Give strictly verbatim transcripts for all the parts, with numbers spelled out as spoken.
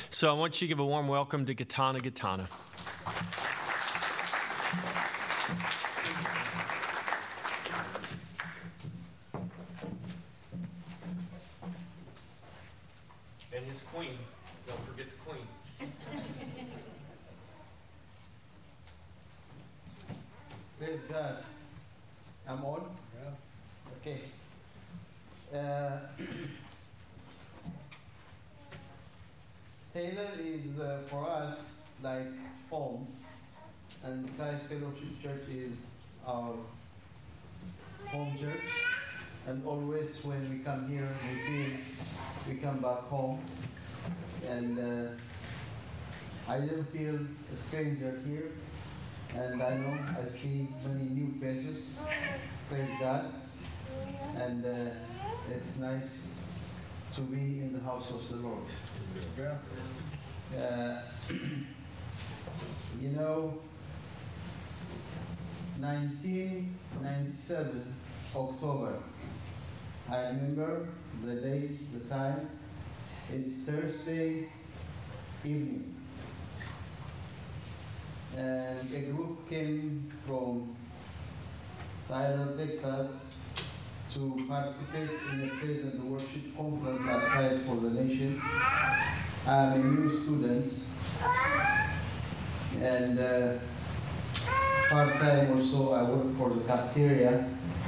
So I want you to give a warm welcome to Gitana Gitana. And his queen. Don't forget the queen. Praise God. I'm on? Yeah. Okay. Uh, Taylor is uh, for us like home, and Christ Fellowship Church is our home church. And always when we come here, we feel we come back home. And uh, I didn't feel a stranger here. And I know I see many new faces. Praise God. And uh, it's nice to be in the house of the Lord. Uh, you know, nineteen ninety-seven, October. I remember the day, the time. It's Thursday evening. And a group came from Tyler, Texas, to participate in a praise and worship conference at Christ for the Nation. I'm a new student, and uh, part-time also I work for the cafeteria.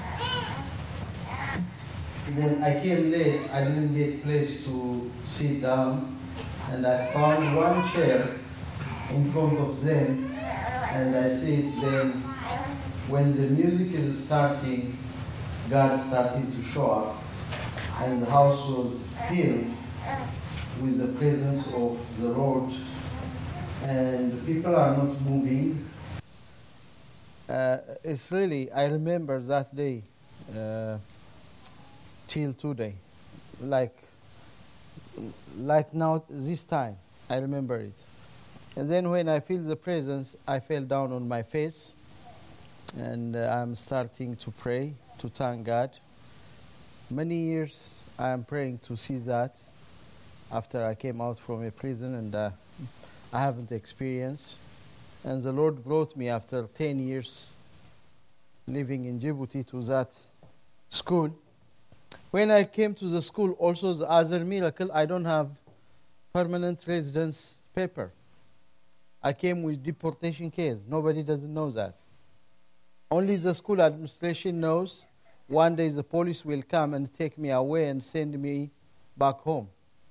Then I came late, I didn't get place to sit down, and I found one chair in front of them, and I sit. Then when the music is starting, God started to show up, and the house was filled with the presence of the Lord, and people are not moving. Uh, it's really, I remember that day uh, till today, like, like now, this time, I remember it. And then when I feel the presence, I fell down on my face, and uh, I'm starting to pray, to thank God. Many years I am praying to see that after I came out from a prison, and uh, I haven't experienced. And the Lord brought me after ten years living in Djibouti to that school. When I came to the school, also the other miracle, I don't have permanent residence paper. I came with deportation case. Nobody doesn't know that. Only the school administration knows. One day the police will come and take me away and send me back home.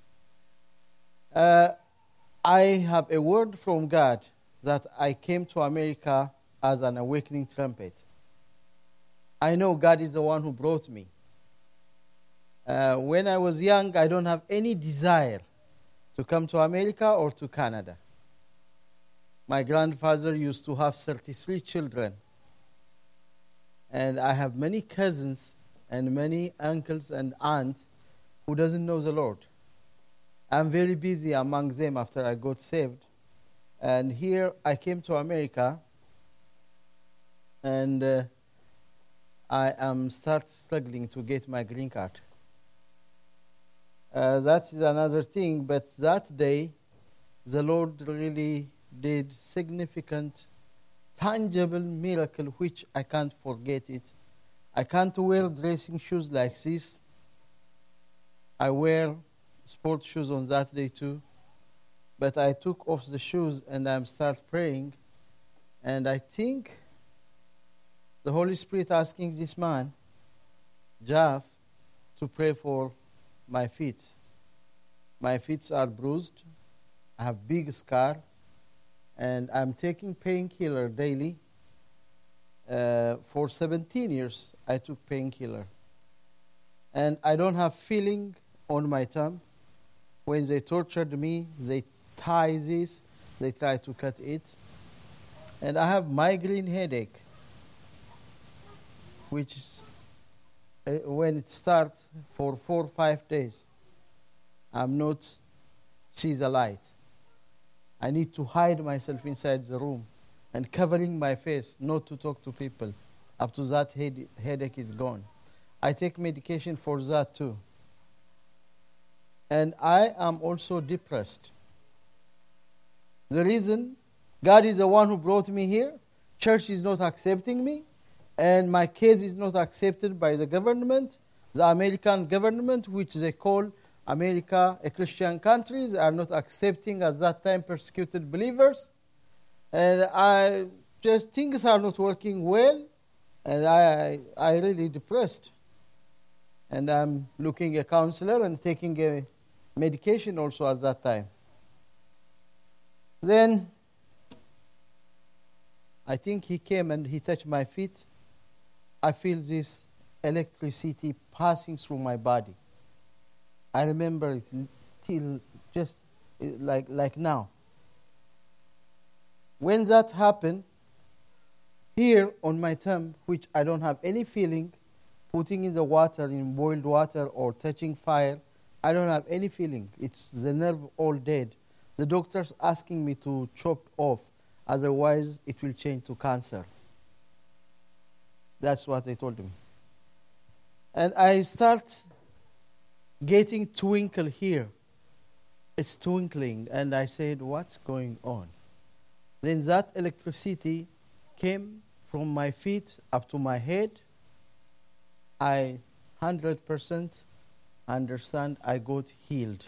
Uh, I have a word from God that I came to America as an awakening trumpet. I know God is the one who brought me. Uh, when I was young, I don't have any desire to come to America or to Canada. My grandfather used to have thirty-three children. And I have many cousins and many uncles and aunts who doesn't know the Lord. I'm very busy among them after I got saved. And here I came to America, and uh, I am start struggling to get my green card. Uh, that's another thing, but that day, the Lord really did significant, tangible miracle, which I can't forget it. I can't wear dressing shoes like this. I wear sport shoes on that day too. But I took off the shoes and I start praying. And I think the Holy Spirit asking this man, Jeff, to pray for my feet. My feet are bruised. I have big scar. And I'm taking painkiller daily. Uh, for seventeen years, I took painkiller. And I don't have feeling on my thumb. When they tortured me, they tie this, they try to cut it. And I have migraine headache, which uh, when it starts for four or five days, I'm not see the light. I need to hide myself inside the room and covering my face, not to talk to people. Up to that, head, headache is gone. I take medication for that too. And I am also depressed. The reason, God is the one who brought me here. Church is not accepting me. And my case is not accepted by the government. The American government, which they call America a Christian country, they are not accepting at that time persecuted believers. And I just, things are not working well. And I, I really depressed. And I'm looking a counselor and taking a medication also at that time. Then I think he came and he touched my feet. I feel this electricity passing through my body. I remember it till just like, like now. When that happened, here on my thumb, which I don't have any feeling, putting in the water, in boiled water or touching fire, I don't have any feeling. It's the nerve all dead. The doctor's asking me to chop off, otherwise it will change to cancer. That's what they told me. And I start getting twinkle here. It's twinkling, and I said, what's going on? Then that electricity came from my feet up to my head. I one hundred percent understand I got healed.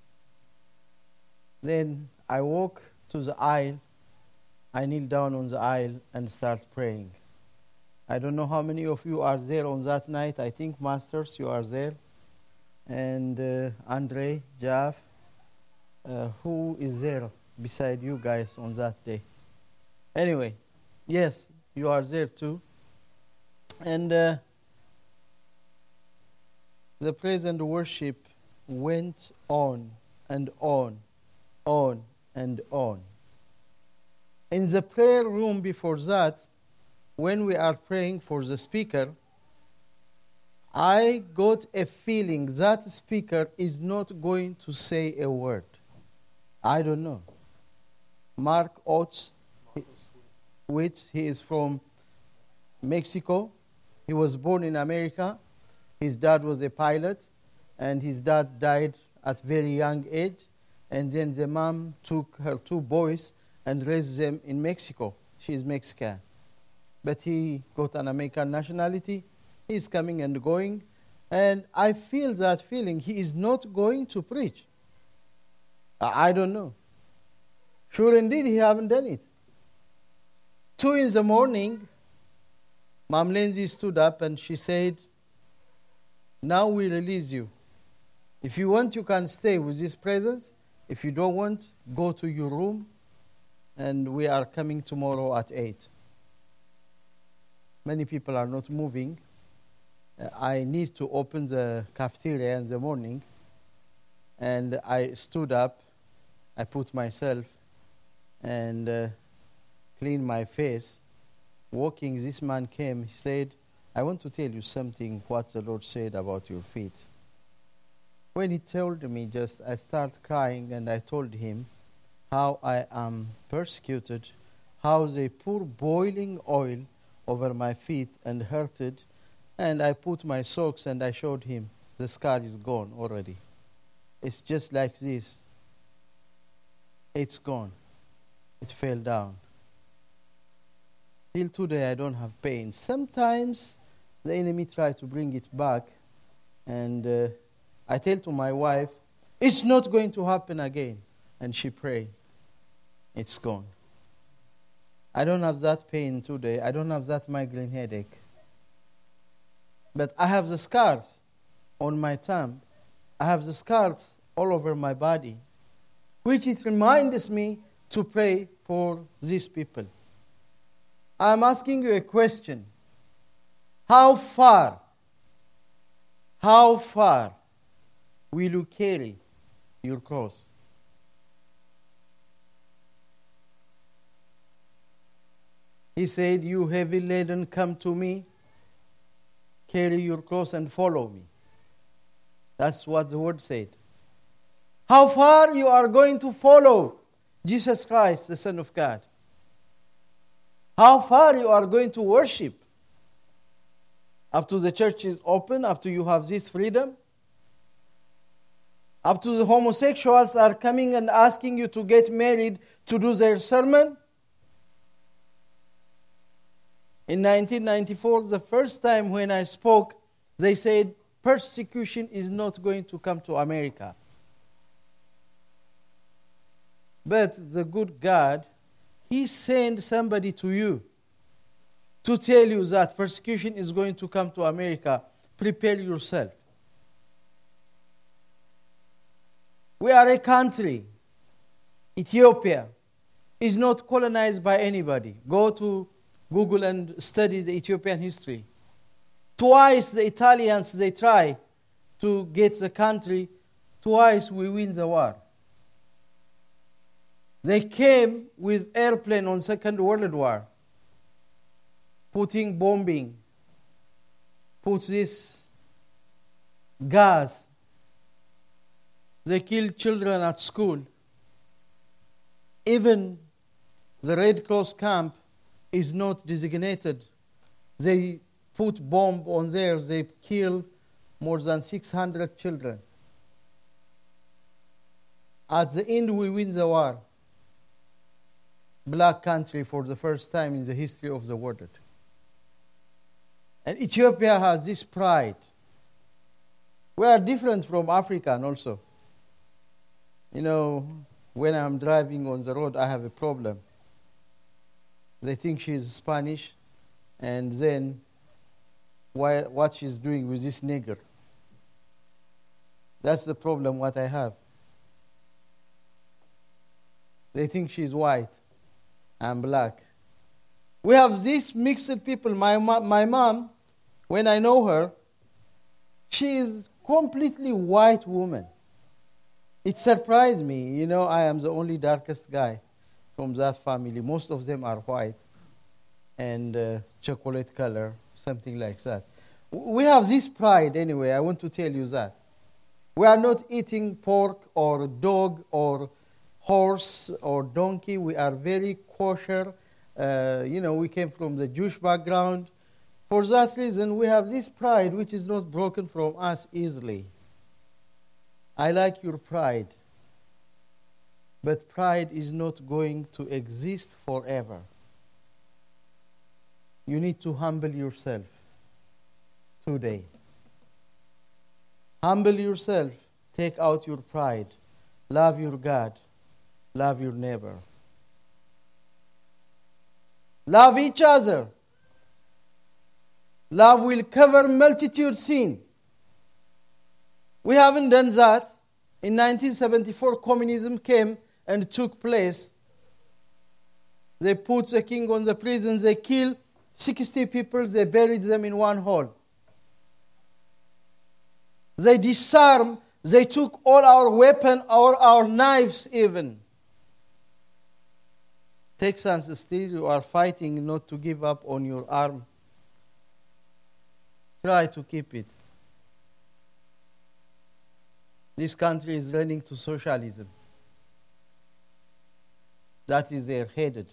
Then I walk to the aisle. I kneel down on the aisle and start praying. I don't know how many of you are there on that night. I think, Masters, you are there. And uh, Andre, Jeff, uh, who is there beside you guys on that day? Anyway, yes, you are there too. And uh, the praise and worship went on and on, on and on. In the prayer room before that, when we are praying for the speaker, I got a feeling that speaker is not going to say a word. I don't know. Mark Oates, which he is from Mexico. He was born in America. His dad was a pilot, and his dad died at very young age. And then the mom took her two boys and raised them in Mexico. She's Mexican. But he got an American nationality. He's coming and going. And I feel that feeling. He is not going to preach. I don't know. Sure indeed, he haven't done it. Two in the morning, Mom Lindsay stood up and she said, now we release you. If you want, you can stay with this presence. If you don't want, go to your room. And we are coming tomorrow at eight. Many people are not moving. Uh, I need to open the cafeteria in the morning. And I stood up. I put myself and uh, cleaned my face. Walking, this man came. He said, I want to tell you something, what the Lord said about your feet. When he told me, just I started crying, and I told him how I am persecuted, how they pour boiling oil over my feet and hurted, and I put my socks and I showed him the scar is gone already. It's just like this. It's gone. It fell down. Till today I don't have pain. Sometimes the enemy tries to bring it back, and uh, I tell to my wife, it's not going to happen again. And she prayed. It's gone. I don't have that pain today. I don't have that migraine headache. But I have the scars on my thumb. I have the scars all over my body, which it reminds me to pray for these people. I'm asking you a question. How far, how far will you carry your cross? He said, you heavy laden, come to me, carry your cross and follow me. That's what the word said. How far you are going to follow Jesus Christ, the Son of God? How far you are going to worship? Up to the church is open, up to you have this freedom? Up to the homosexuals are coming and asking you to get married to do their sermon. In nineteen ninety-four, the first time when I spoke, they said, persecution is not going to come to America. But the good God, He sent somebody to you to tell you that persecution is going to come to America. Prepare yourself. We are a country. Ethiopia is not colonized by anybody. Go to Google and study the Ethiopian history. Twice the Italians, they try to get the country. Twice we win the war. They came with airplane on Second World War, putting bombing, put this gas. They killed children at school. Even the Red Cross camp is not designated. They put bomb on there. They kill more than six hundred children. At the end, we win the war. Black country for the first time in the history of the world. And Ethiopia has this pride. We are different from African also. You know, when I'm driving on the road, I have a problem. They think she's Spanish, and then why, what she's doing with this nigger. That's the problem what I have. They think she's white. I'm black. We have these mixed people. My, my mom, when I know her, she is completely white woman. It surprised me. You know, I am the only darkest guy from that family. Most of them are white and uh, chocolate color, something like that. We have this pride anyway. I want to tell you that. We are not eating pork or dog or horse or donkey. We are very kosher. Uh, you know, we came from the Jewish background. For that reason, we have this pride which is not broken from us easily. I like your pride. But pride is not going to exist forever. You need to humble yourself today. Humble yourself. Take out your pride. Love your God. Love your neighbor. Love each other. Love will cover multitude sin. We haven't done that. In nineteen seventy-four, communism came and took place. They put the king on the prison. They killed sixty people. They buried them in one hole. They disarmed. They took all our weapons, all our knives even. Texans, still you are fighting not to give up on your arm. Try to keep it. This country is running to socialism. That is their headed.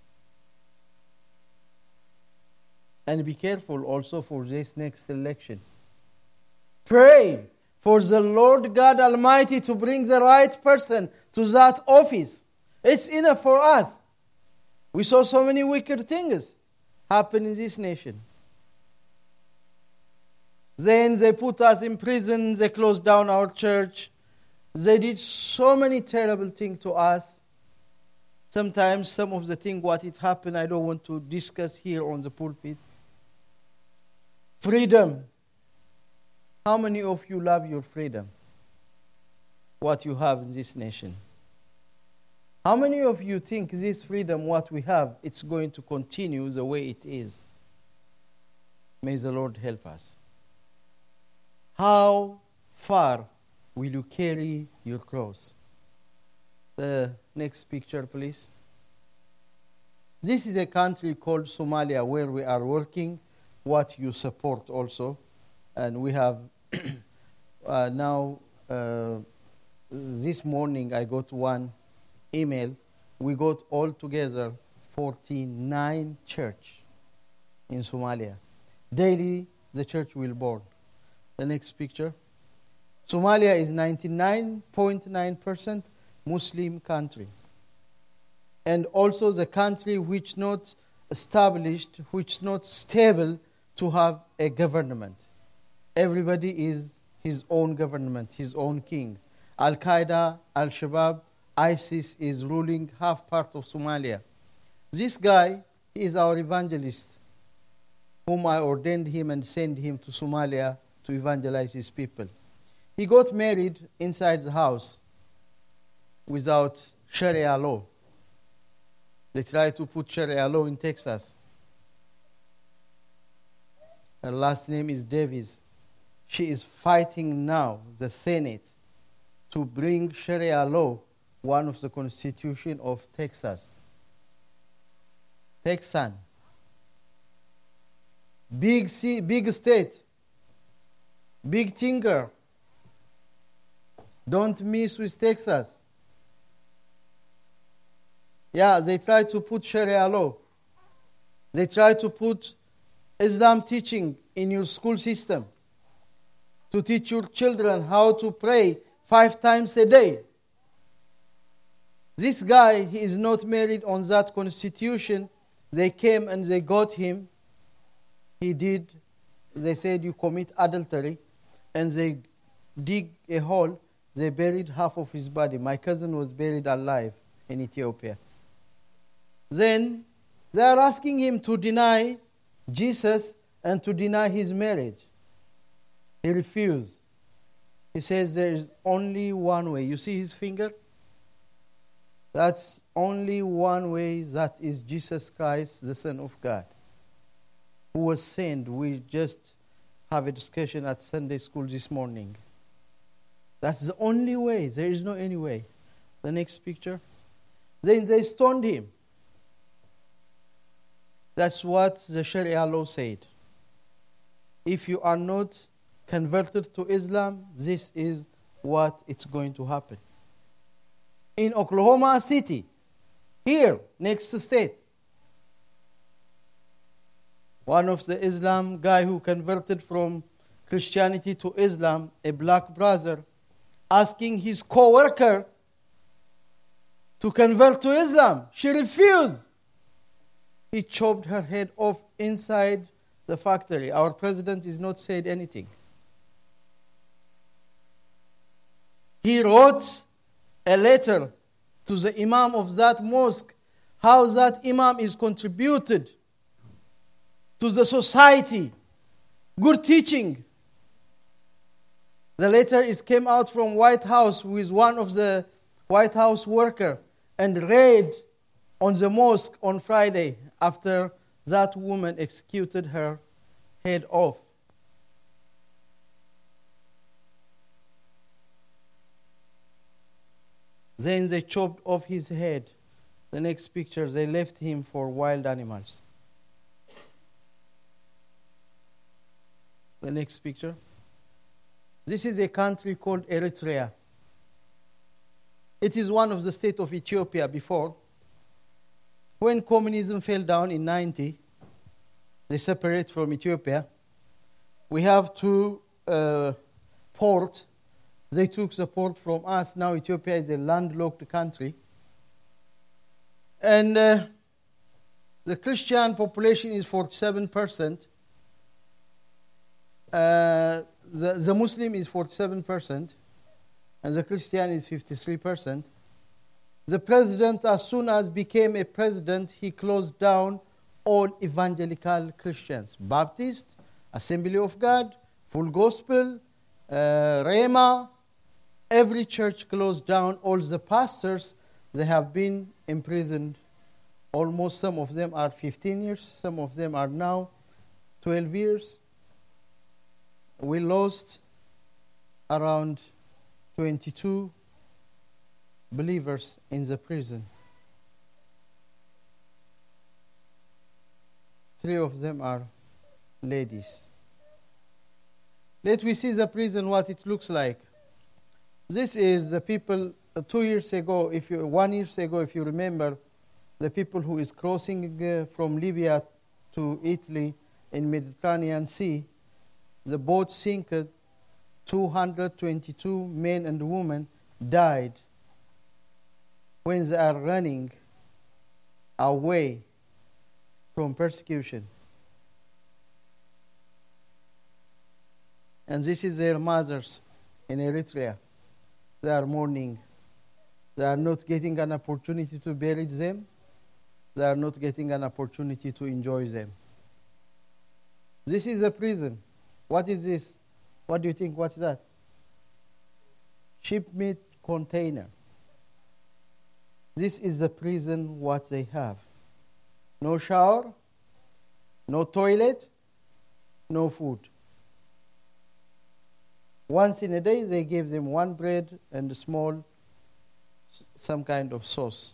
And be careful also for this next election. Pray for the Lord God Almighty to bring the right person to that office. It's enough for us. We saw so many wicked things happen in this nation. Then they put us in prison. They closed down our church. They did so many terrible things to us. Sometimes some of the things what it happened, I don't want to discuss here on the pulpit. Freedom. How many of you love your freedom? What you have in this nation? How many of you think this freedom, what we have, it's going to continue the way it is? May the Lord help us. How far will you carry your cross? The next picture, please. This is a country called Somalia where we are working, what you support also. And we have uh, now, uh, this morning I got one email. We got all together forty-nine church in Somalia. Daily, the church will board. The next picture. Somalia is ninety-nine point nine percent Muslim country. And also the country which not established, which not stable to have a government. Everybody is his own government, his own king. Al-Qaeda, Al-Shabaab, ISIS is ruling half part of Somalia. This guy is our evangelist, whom I ordained him and sent him to Somalia to evangelize his people. He got married inside the house without Sharia law. They tried to put Sharia law in Texas. Her last name is Davis. She is fighting now, the Senate, to bring Sharia law, one of the constitution of Texas. Texan. Big, C, big state. Big thinker. Don't mess with Texas. Yeah, they try to put Sharia law. They try to put Islam teaching in your school system to teach your children how to pray five times a day. This guy, he is not married on that constitution. They came and they got him. He did, they said you commit adultery, and they dig a hole. They buried half of his body. My cousin was buried alive in Ethiopia. Then they are asking him to deny Jesus and to deny his marriage. He refused. He says there is only one way. You see his finger? That's only one way. That is Jesus Christ, the Son of God, who was sent. We just have a discussion at Sunday school this morning. That's the only way. There is no any way. The next picture. Then they stoned him. That's what the Sharia law said. If you are not converted to Islam, this is what it's going to happen. In Oklahoma City, here, next state, one of the Islam guy who converted from Christianity to Islam, a black brother, asking his co-worker to convert to Islam. She refused. He chopped her head off inside the factory. Our president is not said anything. He wrote a letter to the imam of that mosque, how that imam is contributed to the society. Good teaching. The letter is came out from White House with one of the White House worker and read on the mosque on Friday after that woman executed her head off. Then they chopped off his head. The next picture, they left him for wild animals. The next picture. This is a country called Eritrea. It is one of the states of Ethiopia before. When communism fell down in ninety, they separated from Ethiopia. We have two uh, ports. They took the port from us. Now Ethiopia is a landlocked country. And uh, the Christian population is forty-seven percent. Uh, the, the Muslim is forty-seven percent. And the Christian is fifty-three percent. The president, as soon as became a president, he closed down all evangelical Christians. Baptist, Assembly of God, Full Gospel, uh, Rhema. Every church closed down. All the pastors, they have been imprisoned. Almost some of them are fifteen years. Some of them are now twelve years. We lost around twenty-two believers in the prison. Three of them are ladies. Let we see the prison, what it looks like. This is the people uh, two years ago, if you one years ago, if you remember, the people who is crossing uh, from Libya to Italy in Mediterranean Sea. The boat sank two hundred twenty-two men and women died when they are running away from persecution. And this is their mothers in Eritrea. They are mourning. They are not getting an opportunity to bury them. They are not getting an opportunity to enjoy them. This is a prison. What is this? What do you think? What's that? Shipment container. This is the prison what they have. No shower, no toilet, no food. Once in a day, they give them one bread and a small, some kind of sauce.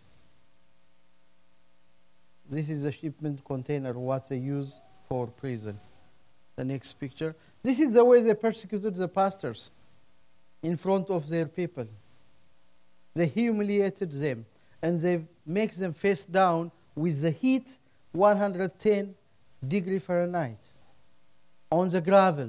This is the shipment container, what they use for prison. The next picture. This is the way they persecuted the pastors in front of their people. They humiliated them, and they make them face down with the heat, one hundred ten degree Fahrenheit, on the gravel.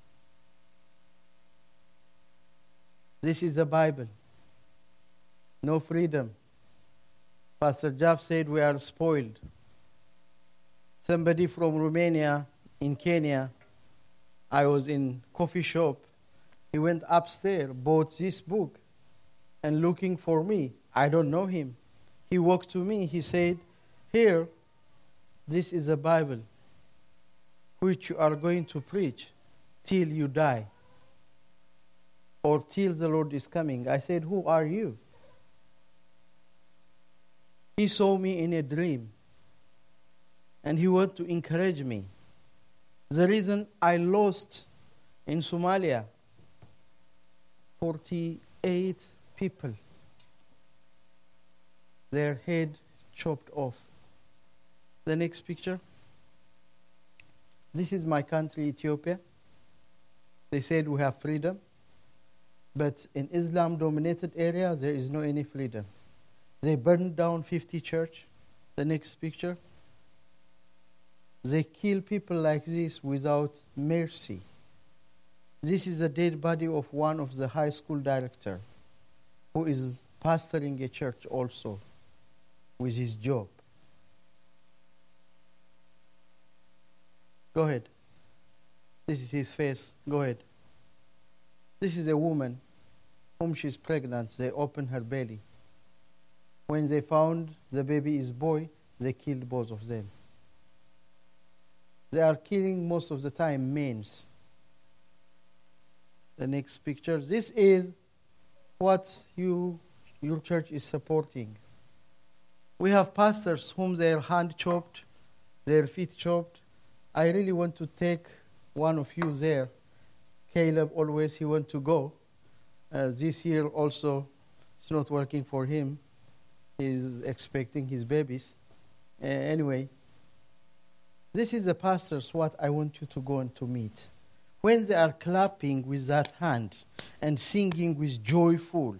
This is the Bible. No freedom. Pastor Jeff said we are spoiled. Somebody from Romania in Kenya, I was in coffee shop. He went upstairs, bought this book, and looking for me. I don't know him. He walked to me. He said, here, this is the Bible, which you are going to preach till you die, or till the Lord is coming. I said, who are you? He saw me in a dream, and he wanted to encourage me. The reason I lost in Somalia, forty-eight people, their head chopped off. The next picture. This is my country, Ethiopia. They said we have freedom, but in Islam-dominated area, there is no any freedom. They burned down fifty churches. The next picture. They kill people like this without mercy. This is the dead body of one of the high school director who is pastoring a church also with his job. Go ahead. This is his face. Go ahead. This is a woman whom she's pregnant. They open her belly. When they found the baby is boy, they killed both of them. They are killing most of the time men. The next picture. This is what you, your church is supporting. We have pastors whom their hand chopped, their feet chopped. I really want to take one of you there. Caleb always he want to go. Uh, this year also, it's not working for him. He's expecting his babies. Uh, anyway, this is the pastors what I want you to go and to meet. When they are clapping with that hand and singing with joyful,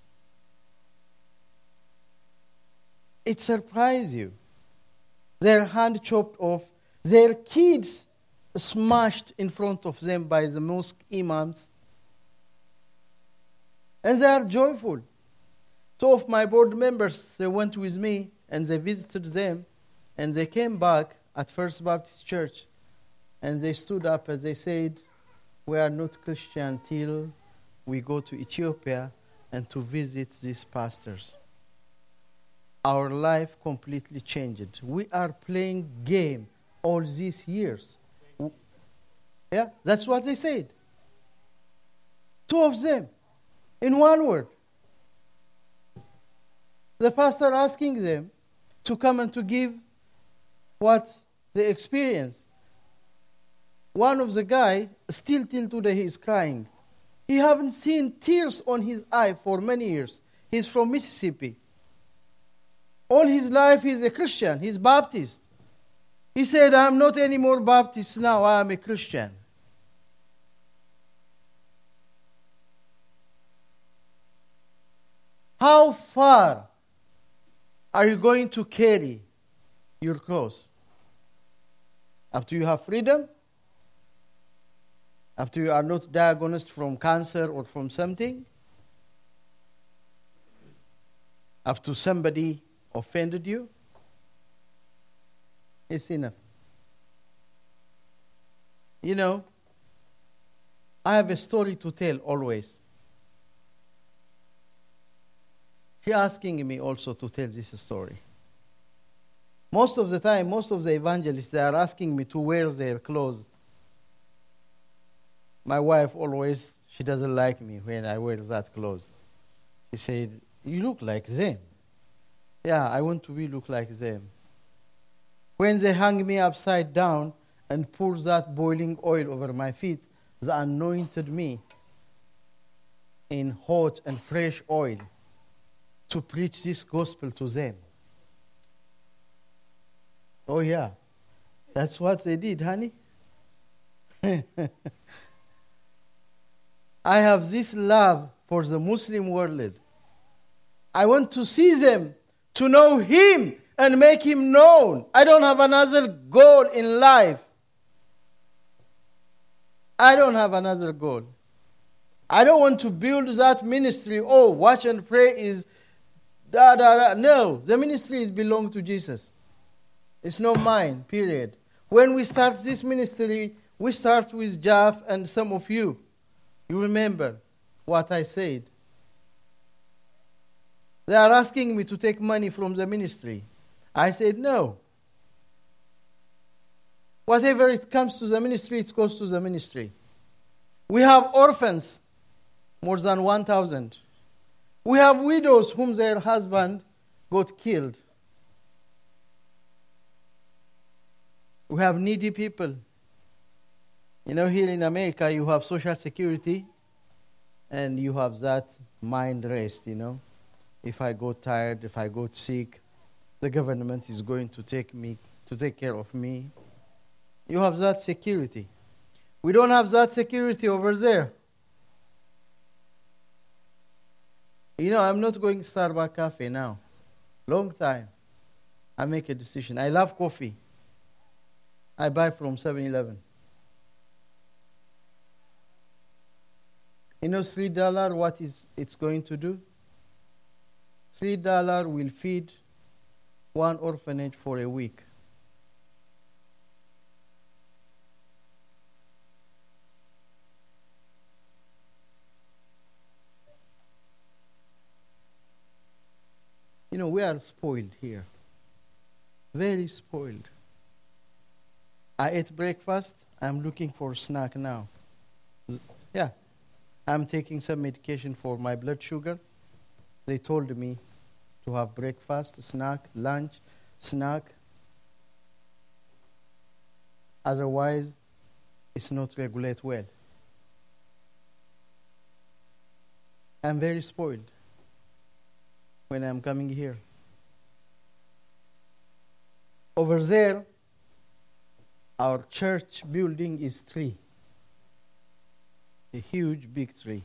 it surprises you. Their hand chopped off, their kids smashed in front of them by the mosque imams, and they are joyful. Two of my board members, they went with me and they visited them, and they came back at First Baptist Church, and they stood up and they said, we are not Christian till we go to Ethiopia and to visit these pastors. Our life completely changed. We are playing game all these years. Yeah, that's what they said. Two of them, in one word. The pastor asking them to come and to give what they experienced. One of the guy, still till today, he is crying. He haven't seen tears on his eye for many years. He's from Mississippi. All his life he's a Christian. He's Baptist. He said, I'm not anymore Baptist now. I am a Christian. How far are you going to carry your cross? After you have freedom? After you are not diagnosed from cancer or from something, after somebody offended you, it's enough. You know, I have a story to tell always. She asking me also to tell this story. Most of the time, most of the evangelists, they are asking me to wear their clothes. My wife always, she doesn't like me when I wear that clothes. She said, you look like them. Yeah, I want to be look like them. When they hung me upside down and poured that boiling oil over my feet, they anointed me in hot and fresh oil to preach this gospel to them. Oh yeah, that's what they did, honey. I have this love for the Muslim world. I want to see them, to know Him and make Him known. I don't have another goal in life. I don't have another goal. I don't want to build that ministry. Oh, watch and pray is da da da. No, the ministry is belong to Jesus. It's not mine, period. When we start this ministry, we start with Jeff and some of you. You remember what I said. They are asking me to take money from the ministry. I said no. Whatever it comes to the ministry, it goes to the ministry. We have orphans, more than one thousand. We have widows whom their husband got killed. We have needy people. You know, here in America, you have Social Security, and you have that mind rest, you know. If I go tired, if I go sick, the government is going to take me, to take care of me. You have that security. We don't have that security over there. You know, I'm not going to Starbucks Cafe now. Long time. I make a decision. I love coffee. I buy from seven eleven. You know, three dollars, what is it's going to do? Three dollars will feed one orphanage for a week. You know, we are spoiled here. Very spoiled. I ate breakfast. I'm looking for a snack now. Yeah. I'm taking some medication for my blood sugar. They told me to have breakfast, snack, lunch, snack. Otherwise, it's not regulate well. I'm very spoiled when I'm coming here. Over there, our church building is three. A huge, big tree.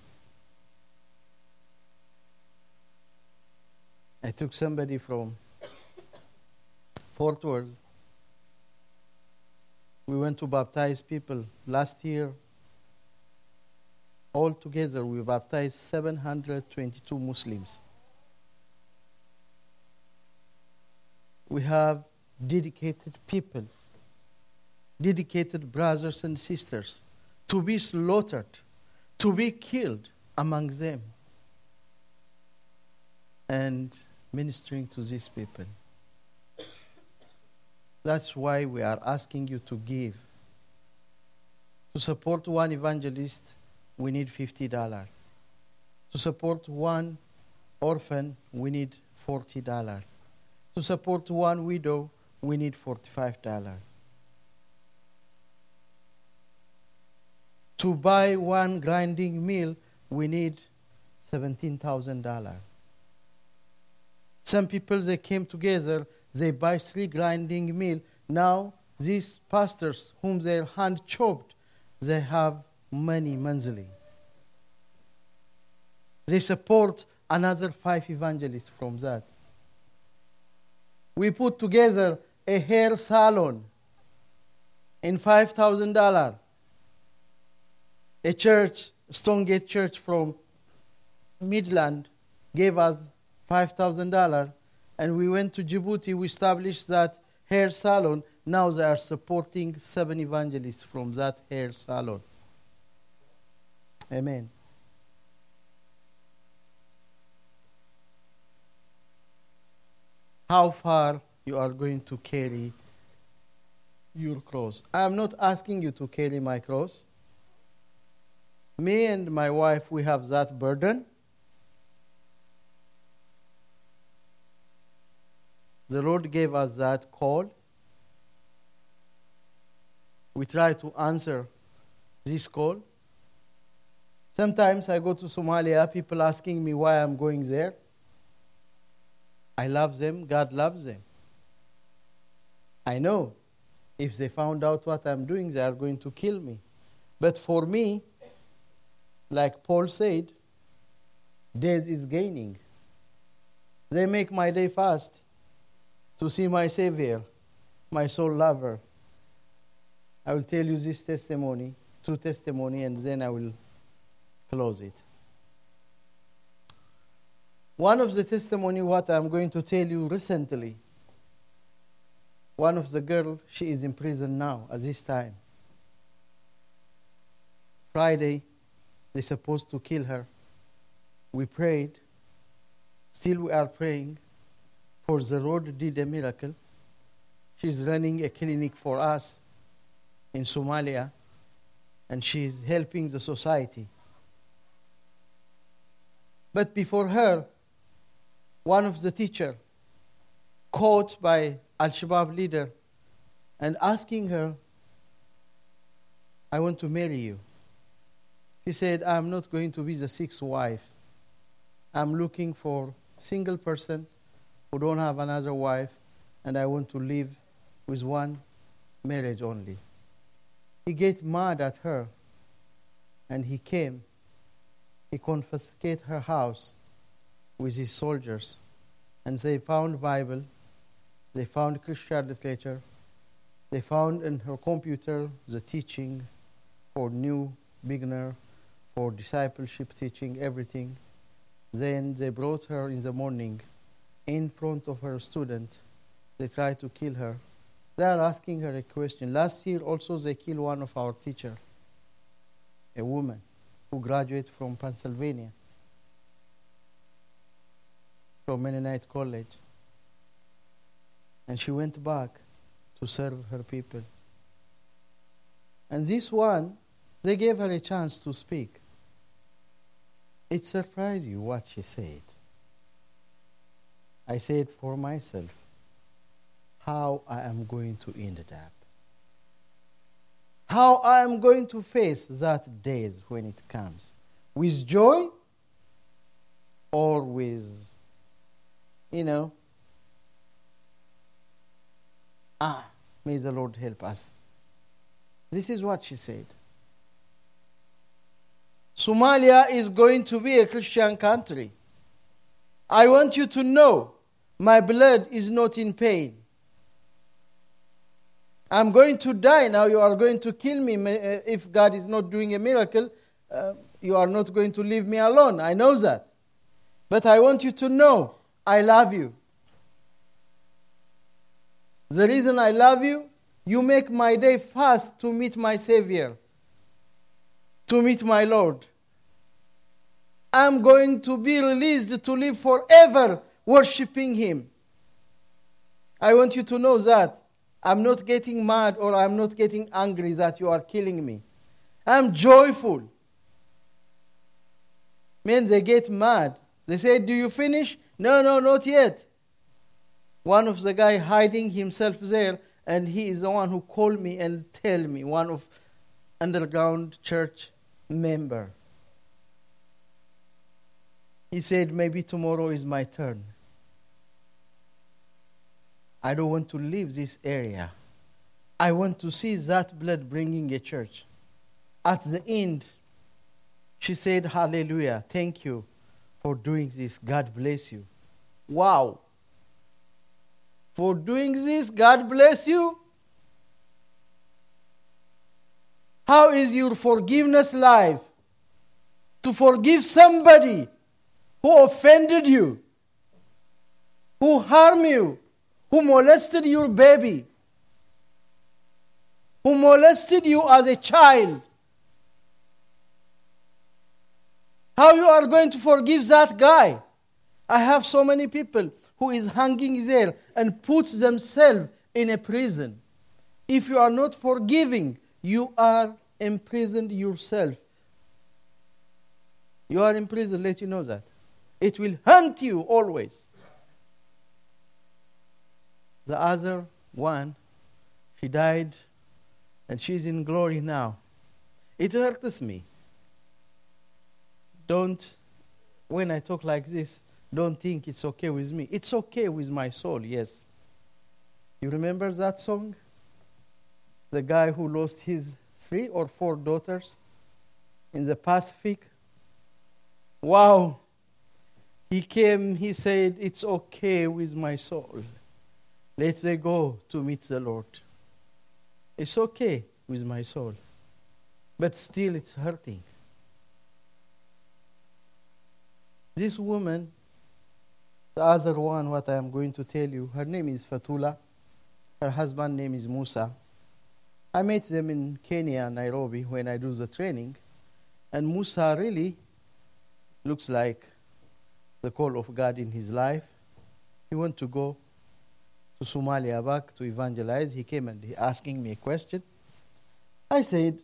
I took somebody from Fort Worth. We went to baptize people last year. All together, we baptized seven hundred twenty-two Muslims. We have dedicated people, dedicated brothers and sisters, to be slaughtered, to be killed among them, and ministering to these people. That's why we are asking you to give. To support one evangelist, we need fifty dollars. To support one orphan, we need forty dollars. To support one widow, we need forty-five dollars. To buy one grinding mill, we need seventeen thousand dollars. Some people, they came together, they buy three grinding mill. Now, these pastors whom their hand chopped, they have money monthly. They support another five evangelists from that. We put together a hair salon in five thousand dollars. A church, Stonegate Church from Midland, gave us five thousand dollars, and we went to Djibouti. We established that hair salon. Now they are supporting seven evangelists from that hair salon. Amen. How far you are going to carry your cross? I am not asking you to carry my cross. Me and my wife, we have that burden. The Lord gave us that call. We try to answer this call. Sometimes I go to Somalia, people asking me why I'm going there. I love them, God loves them. I know if they found out what I'm doing, they are going to kill me. But for me, like Paul said, days is gaining. They make my day fast to see my Savior, my soul lover. I will tell you this testimony, true testimony, and then I will close it. One of the testimony, what I'm going to tell you recently, one of the girls, she is in prison now at this time. Friday, they're supposed to kill her. We prayed. Still we are praying. For the Lord did a miracle. She's running a clinic for us in Somalia, and she's helping the society. But before her, one of the teachers, caught by Al-Shabaab leader, and asking her, I want to marry you. She said, I'm not going to be the sixth wife. I'm looking for single person who don't have another wife, and I want to live with one marriage only. He get mad at her, and he came. He confiscated her house with his soldiers, and they found Bible, they found Christian literature, they found in her computer the teaching for new beginner, for discipleship teaching, everything. Then they brought her in the morning in front of her student. They tried to kill her. They are asking her a question. Last year also they killed one of our teachers, a woman who graduated from Pennsylvania, from Mennonite College. And she went back to serve her people. And this one, they gave her a chance to speak. It surprised you what she said. I said for myself, how I am going to end it up. How I am going to face that days when it comes. With joy or with, you know, ah, may the Lord help us. This is what she said. Somalia is going to be a Christian country. I want you to know my blood is not in pain. I'm going to die now. You are going to kill me. If God is not doing a miracle, uh, you are not going to leave me alone. I know that. But I want you to know I love you. The reason I love you, you make my day fast to meet my Savior, to meet my Lord. I'm going to be released to live forever worshiping Him. I want you to know that. I'm not getting mad or I'm not getting angry that you are killing me. I'm joyful. Men, they get mad. They say, do you finish? No, no, not yet. One of the guy hiding himself there, and he is the one who called me and tell me, one of underground church member. He said, maybe tomorrow is my turn. I don't want to leave this area. I want to see that blood bringing a church. At the end, she said, hallelujah, thank you for doing this. God bless you. Wow. For doing this, God bless you. How is your forgiveness life? To forgive somebody who offended you, who harmed you, who molested your baby, who molested you as a child. How you are going to forgive that guy? I have so many people who is hanging there and puts themselves in a prison. If you are not forgiving, you are imprisoned yourself. You are in prison, let you know that. It will haunt you always. The other one, she died and she's in glory now. It hurts me. Don't, when I talk like this, don't think it's okay with me. It's okay with my soul, yes. You remember that song? The guy who lost his three or four daughters in the Pacific. Wow. He came, he said, it's okay with my soul. Let them go to meet the Lord. It's okay with my soul. But still it's hurting. This woman, the other one, what I am going to tell you, her name is Fatula. Her husband's name is Musa. I met them in Kenya, Nairobi, when I do the training. And Musa really looks like the call of God in his life. He wanted to go to Somalia back to evangelize. He came and he asking me a question. I said,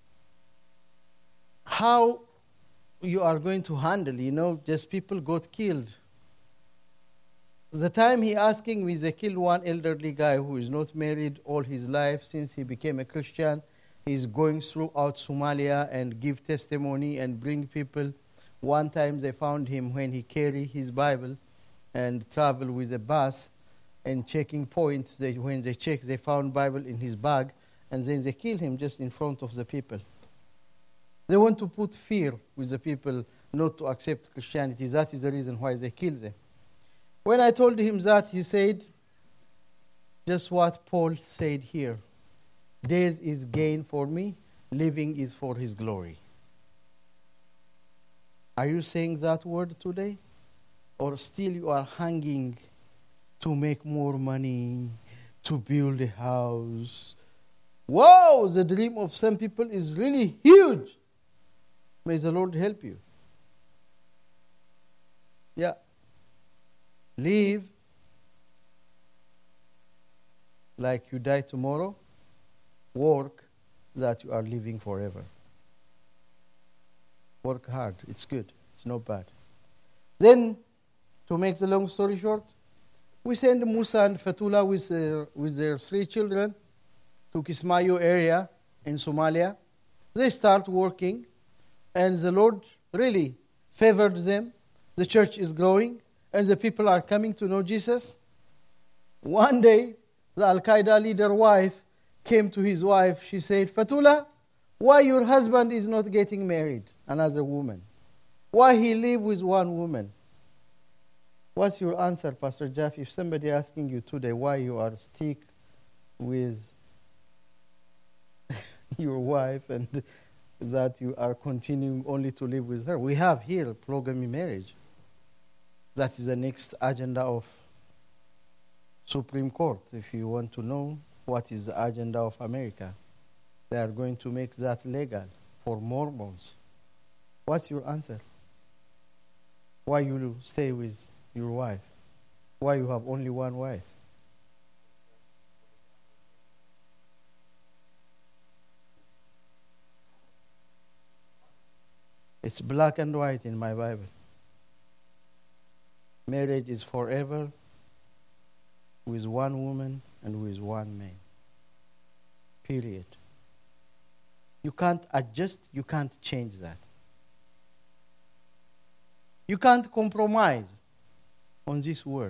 how you are going to handle, you know, just people got killed. The time he asking me, they killed one elderly guy who is not married all his life since he became a Christian. He's going throughout Somalia and give testimony and bring people. One time they found him when he carried his Bible and traveled with a bus and checking points. They, when they checked, they found Bible in his bag, and then they killed him just in front of the people. They want to put fear with the people not to accept Christianity. That is the reason why they killed them. When I told him that, he said, just what Paul said here. Death is gain for me, living is for his glory. Are you saying that word today? Or still you are hanging to make more money, to build a house? Wow, the dream of some people is really huge. May the Lord help you. Yeah. Live like you die tomorrow. Work that you are living forever. Work hard. It's good. It's not bad. Then, to make the long story short, we send Musa and Fatula with, uh, with their three children to Kismayo area in Somalia. They start working, and the Lord really favored them. The church is growing, and the people are coming to know Jesus. One day, the Al-Qaeda leader wife came to his wife. She said, Fatula, why your husband is not getting married? Another woman. Why he live with one woman? What's your answer, Pastor Jeff, if somebody asking you today why you are stick with your wife and that you are continuing only to live with her? We have here polygamy marriage. That is the next agenda of Supreme Court. If you want to know what is the agenda of America, they are going to make that legal for Mormons. What's your answer? Why you stay with your wife? Why you have only one wife? It's black and white in my Bible. Marriage is forever with one woman and with one man. Period. You can't adjust, you can't change that. You can't compromise on this word.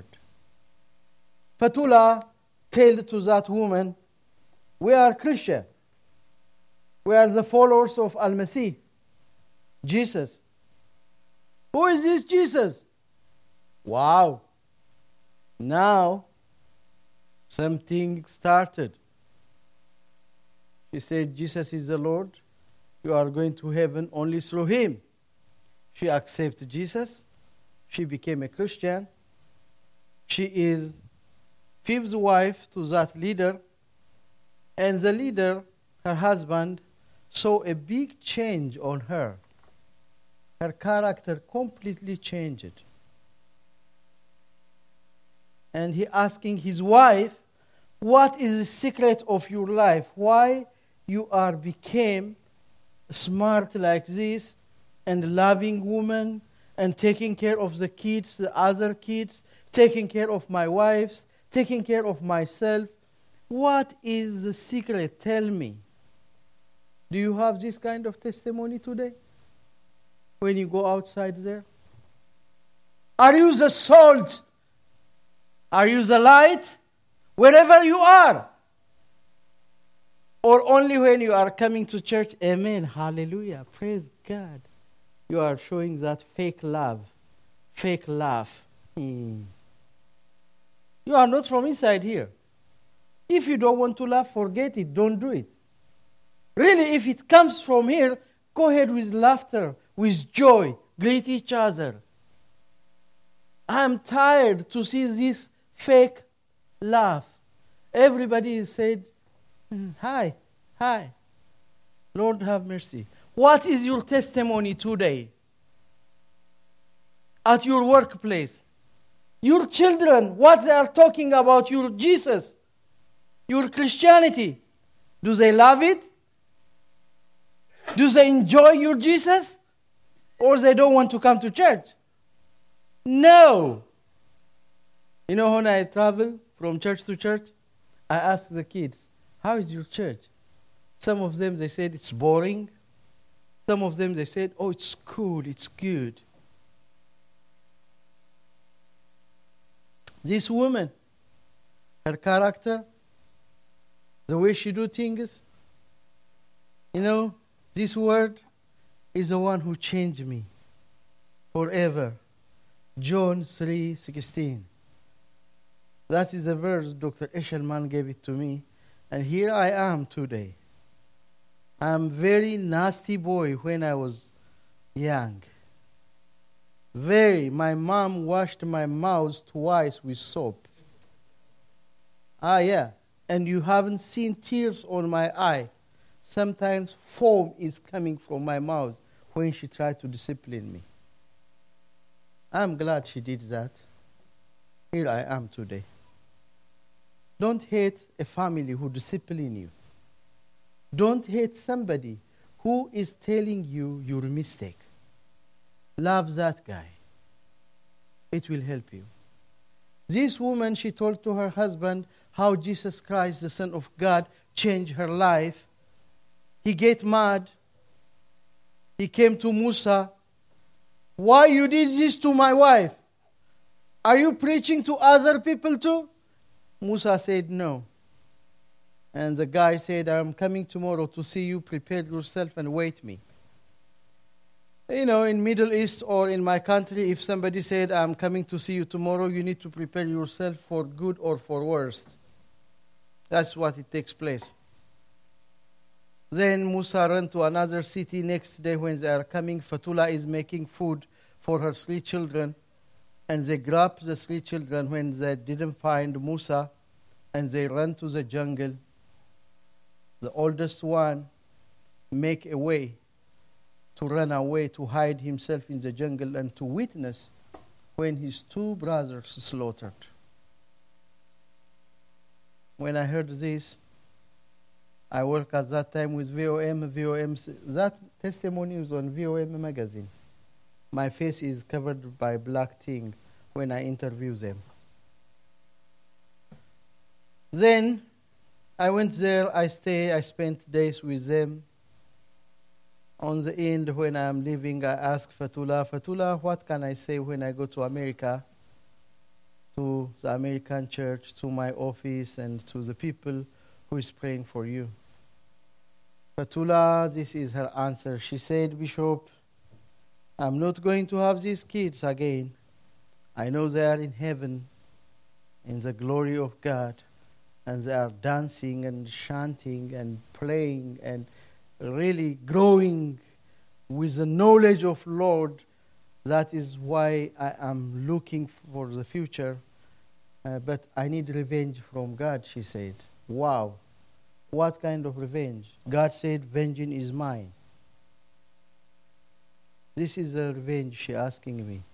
Fatula told to that woman, we are Christian. We are the followers of Al-Masih, Jesus. Who is this Jesus? Wow. Now, something started. She said, Jesus is the Lord. You are going to heaven only through him. She accepted Jesus. She became a Christian. She is fifth wife to that leader. And the leader, her husband, saw a big change on her. Her character completely changed. And he asking his wife, what is the secret of your life? Why you are became smart like this and loving woman and taking care of the kids, the other kids, taking care of my wives, taking care of myself. What is the secret? Tell me. Do you have this kind of testimony today? When you go outside there? Are you the salt? Are you the light? Wherever you are. Or only when you are coming to church, amen, hallelujah, praise God. You are showing that fake love, fake laugh. Hmm. You are not from inside here. If you don't want to laugh, forget it, don't do it. Really, if it comes from here, go ahead with laughter, with joy, greet each other. I'm tired to see this fake laugh. Everybody said, hi, hi. Lord have mercy. What is your testimony today? At your workplace. Your children, what they are talking about your Jesus, your Christianity. Do they love it? Do they enjoy your Jesus? Or they don't want to come to church? No. You know, when I travel from church to church, I ask the kids, how is your church? Some of them, they said, it's boring. Some of them, they said, oh, it's cool, it's good. This woman, her character, the way she do things, you know, this word is the one who changed me forever. John three sixteen. That is the verse Doctor Eshelman gave it to me. And here I am today. I'm very nasty boy when I was young. Very. My mom washed my mouth twice with soap. Ah, yeah. And you haven't seen tears on my eye. Sometimes foam is coming from my mouth when she tried to discipline me. I'm glad she did that. Here I am today. Don't hate a family who discipline you. Don't hate somebody who is telling you your mistake. Love that guy. It will help you. This woman, she told to her husband how Jesus Christ, the Son of God, changed her life. He get mad. He came to Musa. Why you did this to my wife? Are you preaching to other people too? Musa said no. And the guy said, I'm coming tomorrow to see you. Prepare yourself and wait me. You know, in Middle East or in my country, if somebody said, I'm coming to see you tomorrow, you need to prepare yourself for good or for worst. That's what it takes place. Then Musa ran to another city. Next day when they are coming, Fatula is making food for her three children. And they grabbed the three children when they didn't find Musa. And they ran to the jungle. The oldest one make a way to run away, to hide himself in the jungle and to witness when his two brothers slaughtered. When I heard this, I worked at that time with V O M. V O M, that testimony was on V O M magazine. My face is covered by black thing when I interview them. Then I went there, I stayed, I spent days with them. On the end, when I'm leaving, I asked Fatula, Fatula, what can I say when I go to America, to the American church, to my office, and to the people who is praying for you? Fatula, this is her answer. She said, Bishop, I'm not going to have these kids again. I know they are in heaven, in the glory of God, and they are dancing and chanting and playing and really growing with the knowledge of Lord. That is why I am looking for the future. Uh, but I need revenge from God, she said. Wow. What kind of revenge? God said, vengeance is mine. This is the revenge she asking me.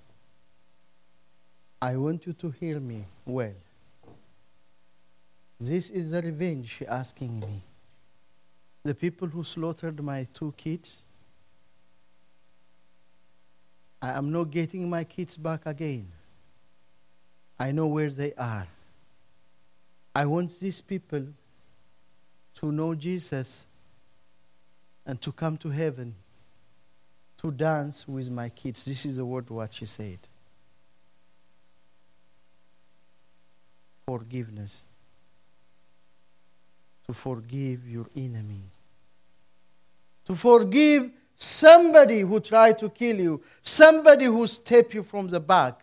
I want you to hear me well. This is the revenge she asking me. The people who slaughtered my two kids, I am not getting my kids back again. I know where they are. I want these people to know Jesus and to come to heaven, to dance with my kids. This is the word what she said. Forgiveness. To forgive your enemy. To forgive somebody who tried to kill you. Somebody who stabbed you from the back.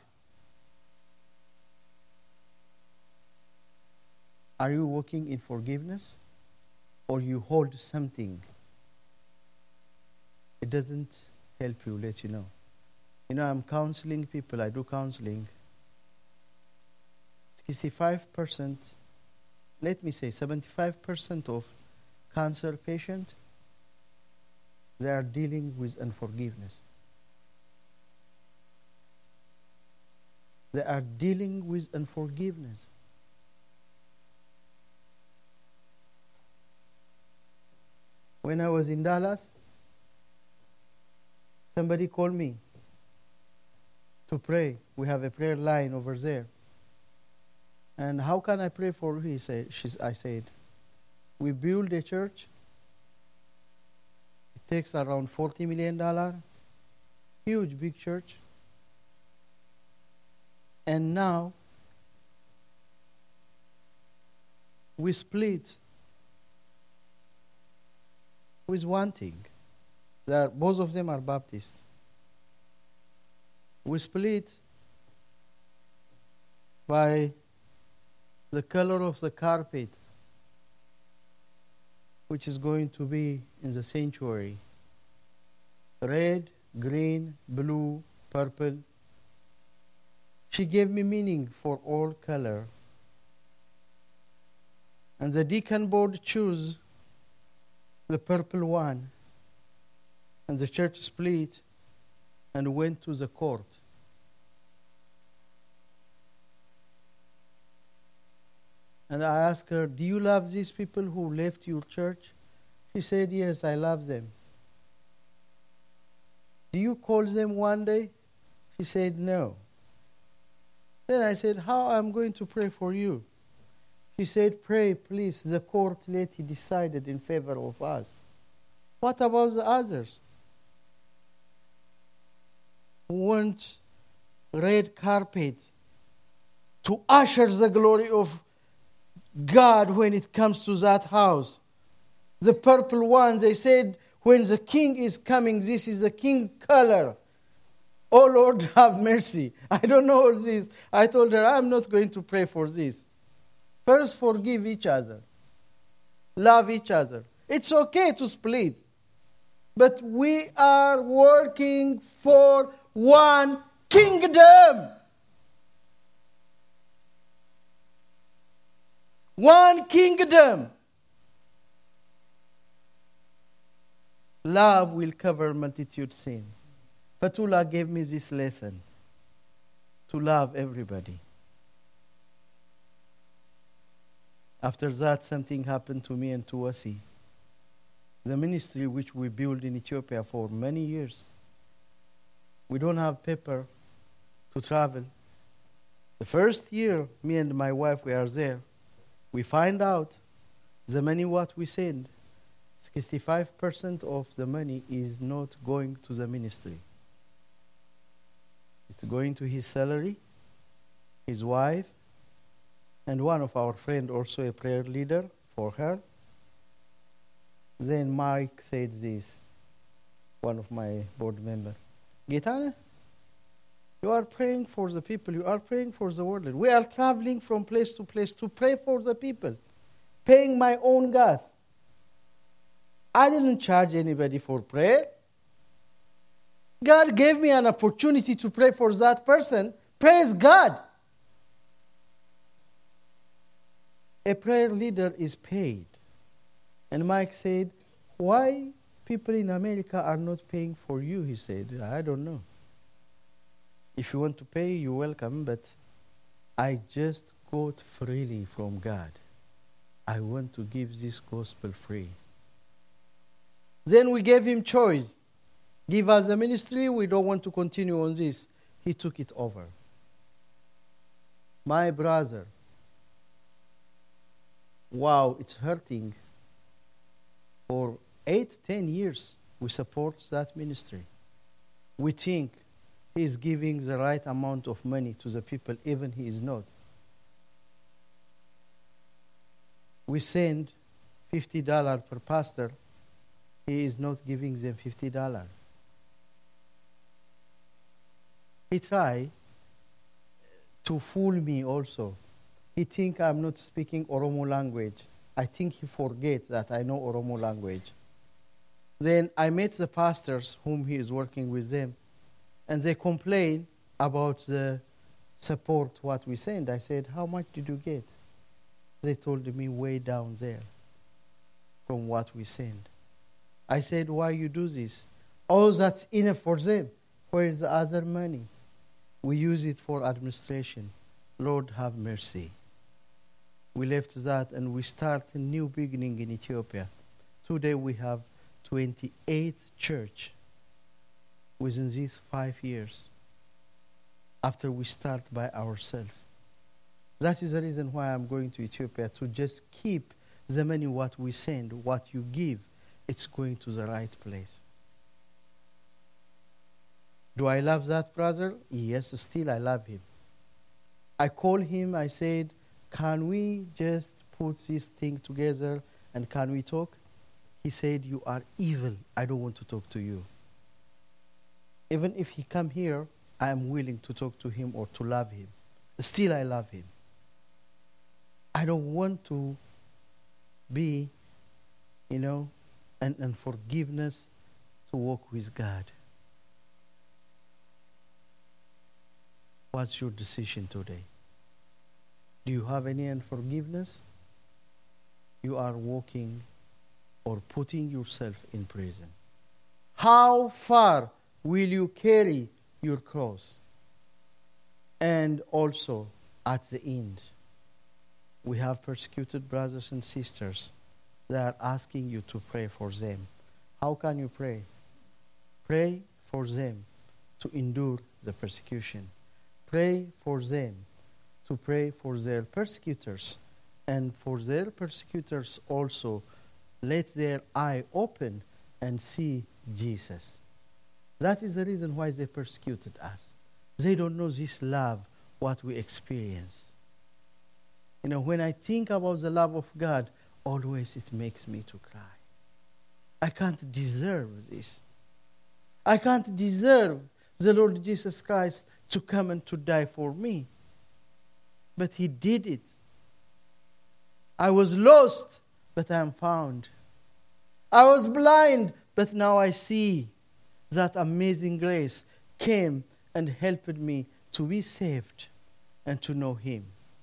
Are you walking in forgiveness? Or you hold something? It doesn't help you, let you know. You know, I'm counseling people. I do counseling. sixty-five percent, let me say seventy-five percent of cancer patients, they are dealing with unforgiveness. They are dealing with unforgiveness. When I was in Dallas, somebody called me to pray. We have a prayer line over there. And how can I pray for you? He said, she's, I said, we build a church. It takes around forty million dollars. Huge, big church. And now, we split with one thing. They are, both of them are Baptist. We split by the color of the carpet, which is going to be in the sanctuary. Red, green, blue, purple. She gave me meaning for all color. And the deacon board chose the purple one. And the church split and went to the court. And I asked her, do you love these people who left your church? She said, yes, I love them. Do you call them one day? She said, no. Then I said, how am I going to pray for you? She said, pray, please. The court lady decided in favor of us. What about the others? Who want red carpet to usher the glory of God when it comes to that house. The purple one, they said, when the king is coming, this is the king color. Oh Lord, have mercy. I don't know all this. I told her, I'm not going to pray for this. First, forgive each other. Love each other. It's okay to split. But we are working for one kingdom. One kingdom. Love will cover multitude sin. Fatullah gave me this lesson. To love everybody. After that, something happened to me and to Wasi. The ministry which we built in Ethiopia for many years. We don't have paper to travel. The first year, me and my wife, we are there. We find out the money what we send, sixty-five percent of the money is not going to the ministry. It's going to his salary, his wife, and one of our friends, also a prayer leader for her. Then Mike said this, one of my board members. Gaetano, you are praying for the people. You are praying for the world. We are traveling from place to place to pray for the people, paying my own gas. I didn't charge anybody for prayer. God gave me an opportunity to pray for that person. Praise God. A prayer leader is paid. And Mike said, why people in America are not paying for you? He said, I don't know. If you want to pay, you're welcome, but I just got freely from God. I want to give this gospel free. Then we gave him choice. Give us a ministry, we don't want to continue on this. He took it over. My brother, wow, it's hurting. For eight, ten years, we support that ministry. We think he is giving the right amount of money to the people, even he is not. We send fifty dollars per pastor. He is not giving them fifty dollars. He tried to fool me also. He think I'm not speaking Oromo language. I think he forgets that I know Oromo language. Then I met the pastors whom he is working with them, and they complain about the support what we send. I said, how much did you get? They told me way down there from what we send. I said, why you do this? Oh, that's enough for them. Where is the other money? We use it for administration. Lord, have mercy. We left that and we start a new beginning in Ethiopia. Today we have twenty-eight church within these five years after we start by ourselves. That is the reason why I'm going to Ethiopia, to just keep the money what we send, what you give, it's going to the right place. Do I love that brother? Yes, still I love him. I called him, I said, can we just put this thing together and can we talk? He said, you are evil. I don't want to talk to you. Even if he come here, I am willing to talk to him or to love him. Still I love him. I don't want to be, you know, and, and forgiveness to walk with God. What's your decision today? Do you have any unforgiveness? You are walking or putting yourself in prison. How far will you carry your cross? And also, at the end, we have persecuted brothers and sisters that are asking you to pray for them. How can you pray? Pray for them to endure the persecution. Pray for them to pray for their persecutors, and for their persecutors also let their eye open and see Jesus. That is the reason why they persecuted us. They don't know this love, what we experience. You know, when I think about the love of God, always it makes me to cry. I can't deserve this. I can't deserve the Lord Jesus Christ to come and to die for me. But he did it. I was lost, but I am found. I was blind, but now I see. That amazing grace came and helped me to be saved and to know him.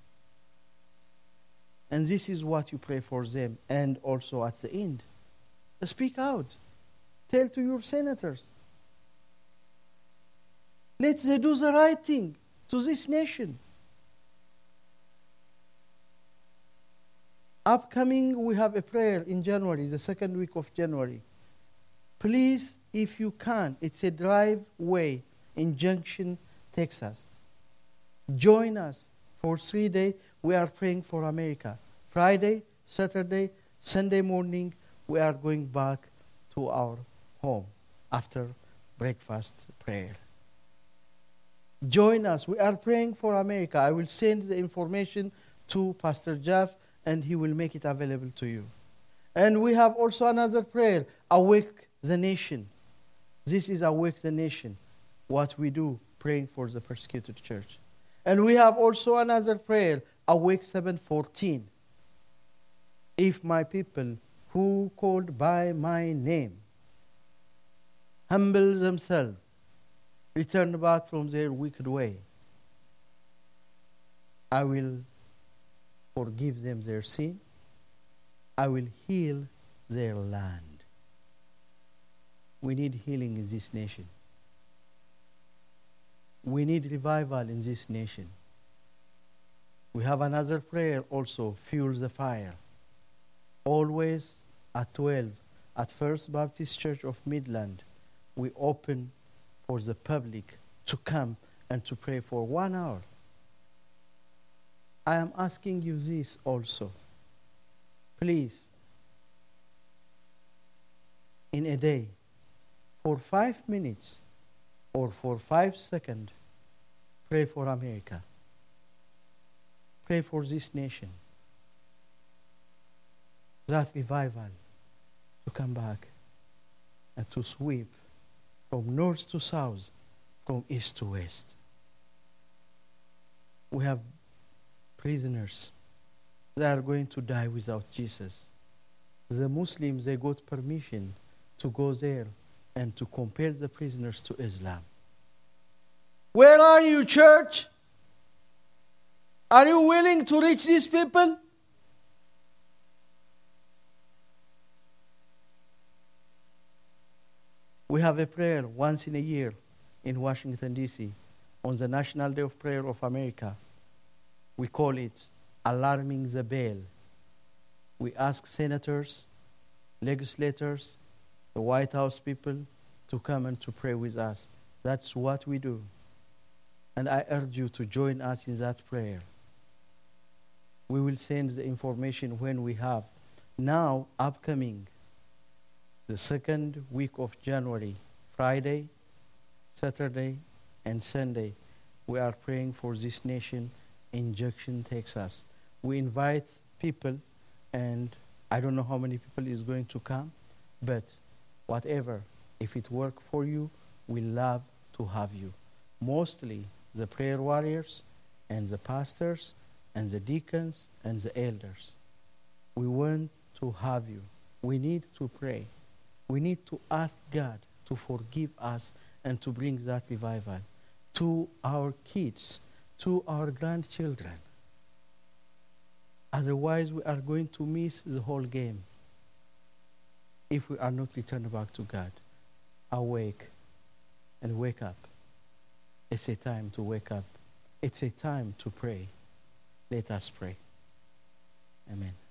And this is what you pray for them. And also at the end, speak out. Tell to your senators. Let them do the right thing to this nation. Upcoming, we have a prayer in January, the second week of January. Please, if you can, it's a driveway in Junction, Texas. Join us for three days. We are praying for America. Friday, Saturday, Sunday morning, we are going back to our home after breakfast prayer. Join us. We are praying for America. I will send the information to Pastor Jeff, and he will make it available to you. And we have also another prayer, Awake the Nation. This is Awake the Nation, what we do, praying for the persecuted church. And we have also another prayer, Awake seven fourteen. If my people who called by my name, humble themselves, return back from their wicked way, I will forgive them their sin. I will heal their land. We need healing in this nation. We need revival in this nation. We have another prayer also, fuel the fire. Always at twelve, at First Baptist Church of Midland, we open for the public to come and to pray for one hour. I am asking you this also. Please, in a day, for five minutes or for five seconds, pray for America. Pray for this nation. That revival to come back and to sweep from north to south, from east to west. We have prisoners that are going to die without Jesus. The Muslims, they got permission to go there and to compel the prisoners to Islam. Where are you, church? Are you willing to reach these people? We have a prayer once in a year in Washington, D C, on the National Day of Prayer of America. We call it Alarming the Bell. We ask senators, legislators, the White House people to come and to pray with us. That's what we do. And I urge you to join us in that prayer. We will send the information when we have. Now, upcoming, the second week of January, Friday, Saturday, and Sunday, we are praying for this nation in Junction, Texas. We invite people, and I don't know how many people is going to come, but whatever, if it works for you, we love to have you. Mostly the prayer warriors and the pastors and the deacons and the elders. We want to have you. We need to pray. We need to ask God to forgive us and to bring that revival to our kids, to our grandchildren. Otherwise, we are going to miss the whole game if we are not returned back to God. Awake and wake up. It's a time to wake up. It's a time to pray. Let us pray. Amen.